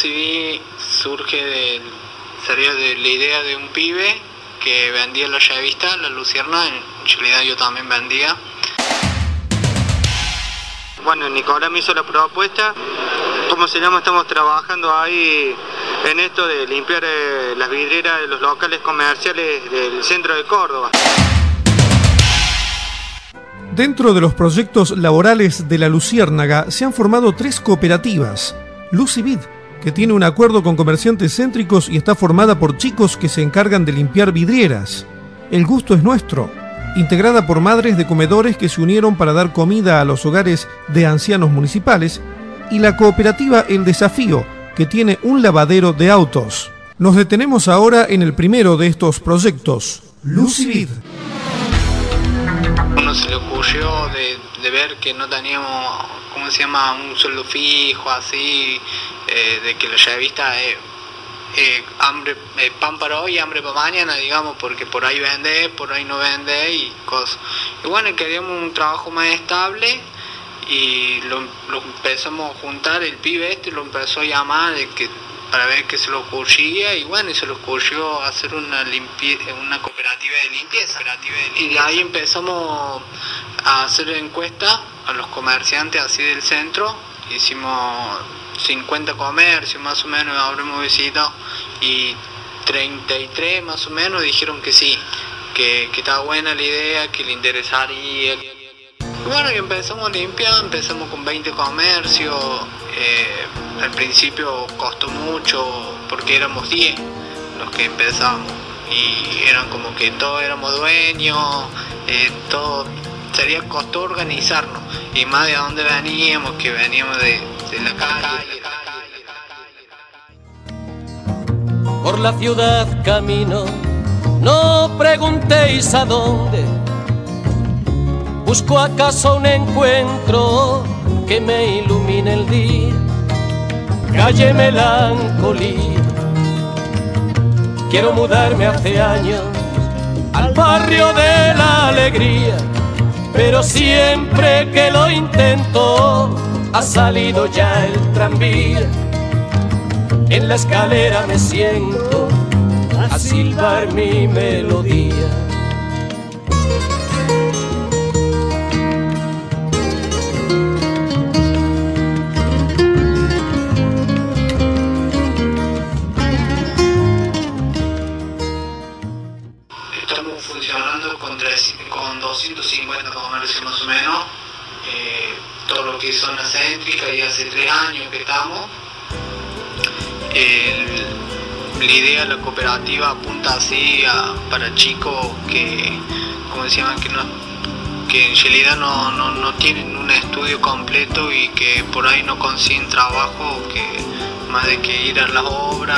Lucy sería de la idea de un pibe que vendía la revista La Lucierna. En realidad yo también vendía. Bueno, Nicolás me hizo la propuesta. ¿Cómo se llama? Estamos trabajando ahí en esto de limpiar las vidrieras de los locales comerciales del centro de Córdoba. Dentro de los proyectos laborales de La Luciérnaga se han formado 3 cooperativas. Lucyvid, que tiene un acuerdo con comerciantes céntricos y está formada por chicos que se encargan de limpiar vidrieras. El Gusto es Nuestro, integrada por madres de comedores que se unieron para dar comida a los hogares de ancianos municipales, y la cooperativa El Desafío, que tiene un lavadero de autos. Nos detenemos ahora en el primero de estos proyectos, Lucyvid. Uno se le ocurrió de ver que no teníamos, un sueldo fijo, así, de que la revista pan para hoy, hambre para mañana, digamos, porque por ahí vende, por ahí no vende y cosas. Y bueno, queríamos un trabajo más estable y lo empezamos a juntar. El pibe lo empezó a llamar para ver qué se le ocurría, y bueno, y se le ocurrió hacer una cooperativa de limpieza. Y de ahí empezamos a hacer encuestas a los comerciantes así del centro. Hicimos 50 comercios más o menos, habremos visitado, y 33 más o menos dijeron que sí, que estaba buena la idea, que le interesaría. Y bueno, y empezamos a limpiar, empezamos con 20 comercios. Al principio costó mucho porque éramos 10 los que empezamos y eran como que todos éramos dueños, todo costó organizarnos, y más de dónde veníamos, que veníamos de la calle. Por la ciudad camino, no preguntéis a dónde. Busco acaso un encuentro que me ilumine el día. Calle Melancolía. Quiero mudarme hace años al barrio de la alegría, pero siempre que lo intento ha salido ya el tranvía. En la escalera me siento a silbar mi melodía. Estamos funcionando con 250 comercios más o menos, todo lo que es zona céntrica, y hace 3 años que estamos. La idea de la cooperativa apunta así para chicos que en realidad no tienen un estudio completo y que por ahí no consiguen trabajo, que más de que ir a las obras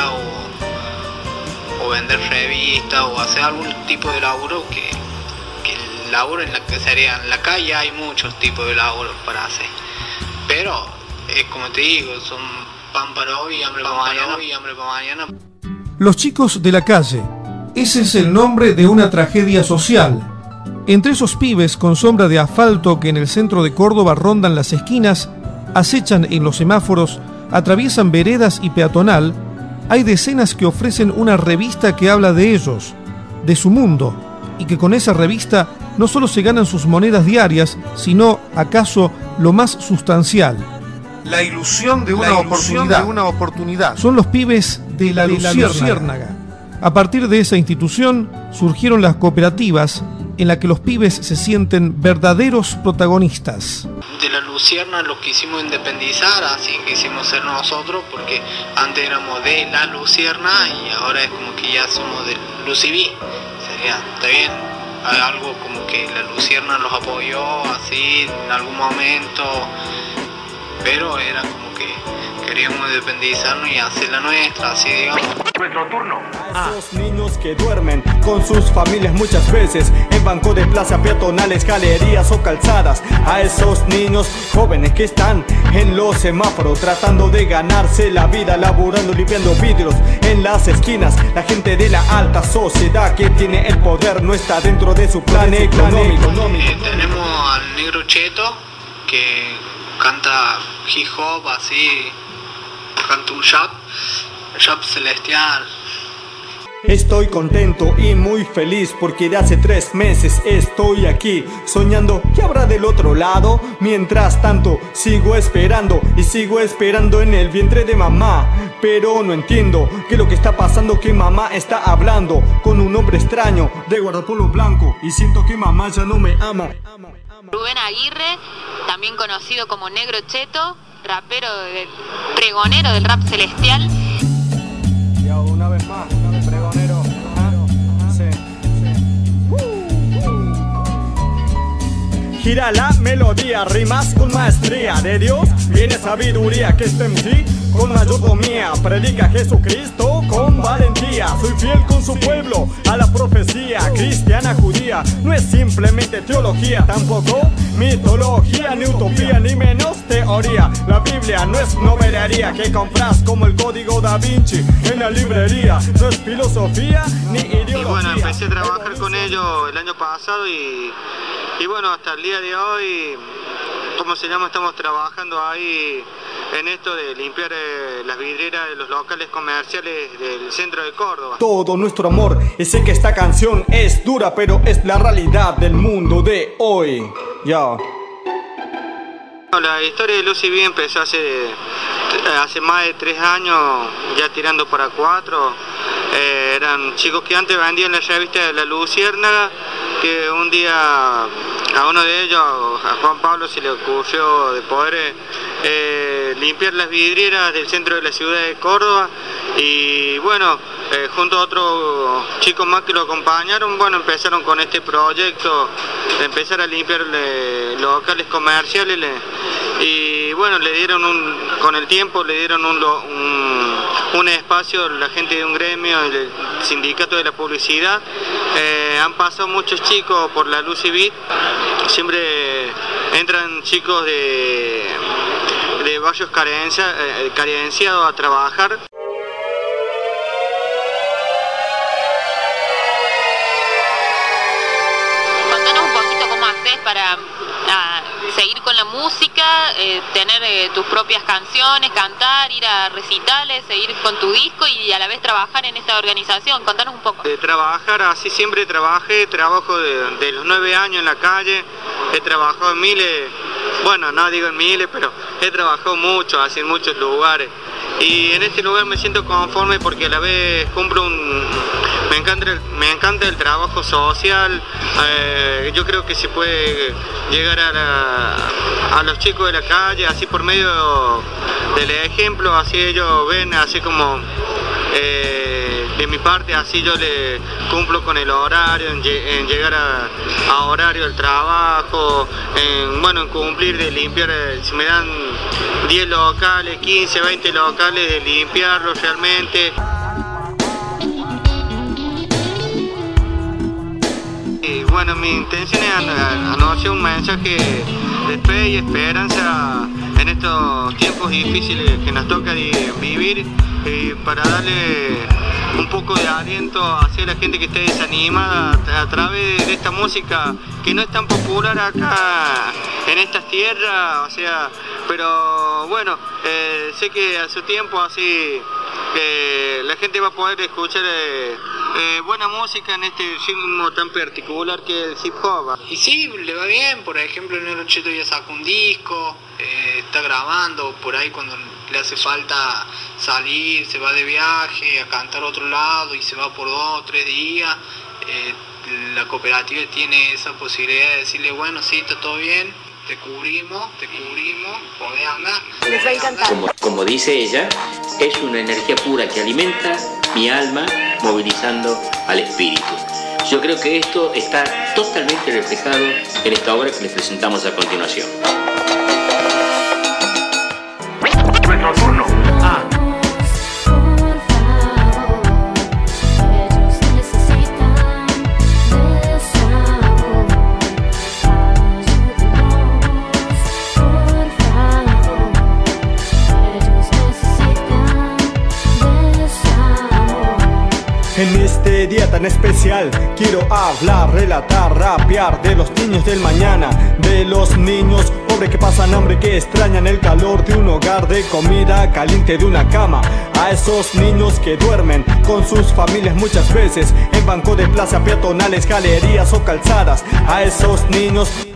o vender revistas o hacer algún tipo de laburo, que el laburo en la calle hay muchos tipos de laburos para hacer, pero como te digo, son pan para hoy, hambre para mañana. Los chicos de la calle, ese es el nombre de una tragedia social. Entre esos pibes con sombra de asfalto que en el centro de Córdoba rondan las esquinas, acechan en los semáforos, atraviesan veredas y peatonal, hay decenas que ofrecen una revista que habla de ellos, de su mundo, y que con esa revista no solo se ganan sus monedas diarias, sino, acaso, lo más sustancial: la ilusión de una oportunidad. Son los pibes de La Luciérnaga. A partir de esa institución surgieron las cooperativas, en las que los pibes se sienten verdaderos protagonistas. De La Lucierna lo quisimos independizar, así quisimos ser nosotros, porque antes éramos de La Lucierna y ahora es como que ya somos de Lucyvid. Está bien, algo como que La Lucierna los apoyó así en algún momento, pero era como que queríamos independizarnos y hacer la nuestra, así digamos. Nuestro turno. A esos niños que duermen con sus familias muchas veces en banco de plaza, peatonales, galerías o calzadas. A esos niños jóvenes que están en los semáforos tratando de ganarse la vida, laburando, limpiando vidrios en las esquinas. La gente de la alta sociedad que tiene el poder no está dentro de su plan económico. Tenemos al Negro Cheto, que canta hip hop así, canto un rap celestial. Estoy contento y muy feliz porque de hace 3 meses estoy aquí soñando qué habrá del otro lado. Mientras tanto sigo esperando y sigo esperando en el vientre de mamá, pero no entiendo qué es lo que está pasando, que mamá está hablando con un hombre extraño de guardapolvo blanco y siento que mamá ya no me ama. Rubén Aguirre, también conocido como Negro Cheto, rapero, pregonero del rap celestial. Y una vez más, pregonero. Gira la melodía, rimas con maestría. De Dios viene sabiduría que está en ti con mayordomía. Predica Jesucristo con valentía. Soy fiel con su pueblo a la profecía cristiana judía. No es simplemente teología, tampoco mitología, ni utopía, ni menos teoría. La Biblia no es novelería que compras como el código Da Vinci en la librería. No es filosofía ni ideología. Y bueno, empecé a trabajar con ellos el año pasado y bueno, hasta el día de hoy, estamos trabajando ahí en esto de limpiar las vidrieras de los locales comerciales del centro de Córdoba. Todo nuestro amor, y sé que esta canción es dura, pero es la realidad del mundo de hoy. Ya. La historia de Lucy B empezó hace más de 3 años, ya tirando para 4. Eran chicos que antes vendían la revista de La Luciérnaga, que un día a uno de ellos, a Juan Pablo, se le ocurrió de poder limpiar las vidrieras del centro de la ciudad de Córdoba y bueno, junto a otros chicos más que lo acompañaron, bueno, empezaron con este proyecto de empezar a limpiar locales comerciales y bueno, le dieron con el tiempo le dieron un espacio la gente de un gremio, el sindicato de la publicidad. Han pasado muchos chicos por la Lucy Beat, siempre entran chicos de barrios carenciados a trabajar. Contanos un poquito cómo haces para seguir con la música, tener tus propias canciones, cantar, ir a recitales, seguir con tu disco y a la vez trabajar en esta organización. Contanos un poco. De trabajar, así siempre trabajo de los 9 años en la calle, he trabajado en miles, bueno, no digo en miles, pero he trabajado mucho, así en muchos lugares. Y en este lugar me siento conforme porque a la vez me encanta el trabajo social. Yo creo que se puede llegar a los chicos de la calle, así por medio del ejemplo, así ellos ven, así como de mi parte, así yo le cumplo con el horario, en llegar a horario del trabajo, en cumplir de limpiar, si me dan 10 locales, 15, 20 locales, de limpiarlos realmente. Y bueno, mi intención es anunciar un mensaje de fe y esperanza en estos tiempos difíciles que nos toca vivir, para darle un poco de aliento hacia la gente que esté desanimada a través de esta música que no es tan popular acá en estas tierras, pero bueno, sé que a su tiempo así la gente va a poder escuchar buena música en este ritmo tan particular que es el hip hop. Y sí, le va bien, por ejemplo, el Negro Cheto ya sacó un disco, está grabando, por ahí cuando le hace falta salir, se va de viaje a cantar a otro lado y se va por 2 o 3 días. La cooperativa tiene esa posibilidad de decirle, bueno, sí, está todo bien, te cubrimos, podés andar. Les va a encantar. Como dice ella, es una energía pura que alimenta mi alma, movilizando al espíritu. Yo creo que esto está totalmente reflejado en esta obra que les presentamos a continuación. Nuestro turno. En este día tan especial quiero hablar, relatar, rapear de los niños del mañana, de los niños pobres que pasan hambre, que extrañan el calor de un hogar, de comida caliente, de una cama. A esos niños que duermen con sus familias muchas veces en banco de plaza, peatonales, galerías o calzadas. A esos niños